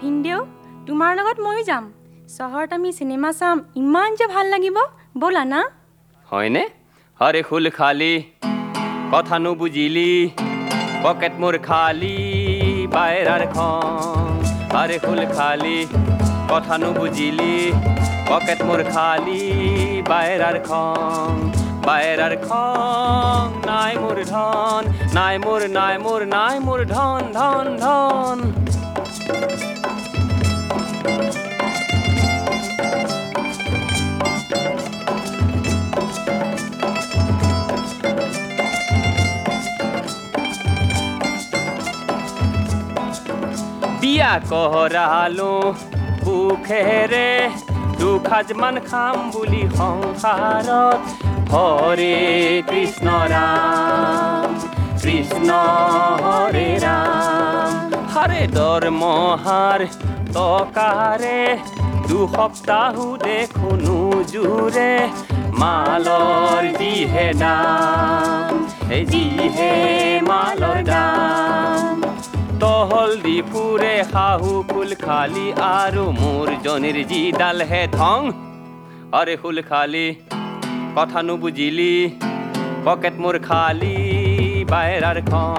ভিনদেউ তোমাৰ লগত ময়ো যাম চহৰত আমি চিনেমা চাম ইমান যে ভাল লাগিব ব'লা না হয়নে আরে খুল খালি কথা নুবুজিলি পকেট মোর খালি বাইরার খন আরে খুল খালি কথা নুবুজিলি পকেট মোর খালি বাইরার খন নাই মোর ধন নাই মোর ধন ধন ধন বিয়া করালো বুখেরে দুখাজমান খাম বুলি সংসাৰত হৰে কৃষ্ণ হৰে ৰাম হৰে দৰমহাৰ টকাৰে দুসপ্তাহো দেখোনো জোৰে মালৰ যিহে দাম যিহে মালৰ দাম তহল দি ফুৰে শাহু ফুল খালি আৰু মোৰ জনীৰ যিডাল হে ধং আৰে ফুল খালি কথা নুবুজিলি পকেট মোৰ খালি বাইৰাৰ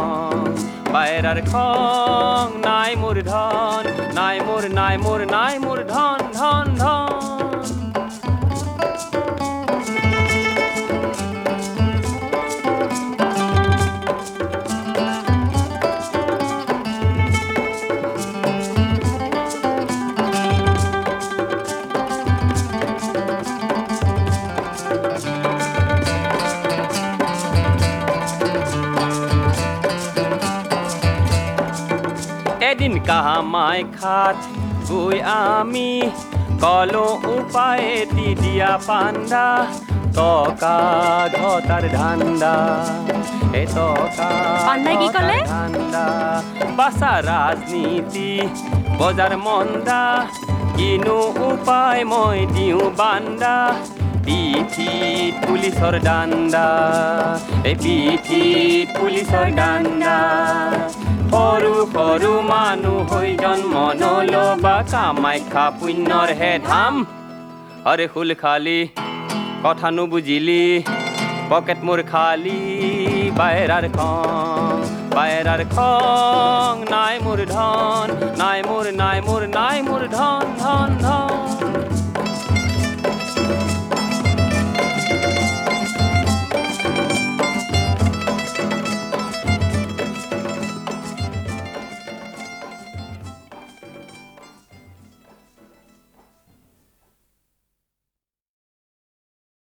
খন নাই মোৰ ধন নাই মোৰ ধন ধন ধন এদিন কামাই খাত গৈ আমি কলো উপায়ে দি দিয়া পাণ্ডা টকা ঘটাৰ ধান্দা এই টকা পাণ্ডাই কি ক'লে? ধান্দা বাছা ৰাজনীতি বজাৰ মন্দা কিনো উপায় মই দিওঁ বান্দা পিঠিত পুলিচৰ ডাণ্ডা এই পিঠিত পুলিচৰ ডাণ্ডা সৰু সৰু মানুহ হৈ জন্ম নলবা কামাখ্যা পুণ্যৰ হে ধাম আৰে খুল খালি কথা নুবুজিলি পকেট মোৰ খালি বাইৰাৰ খন নাই মোৰ ধন নাই মোৰ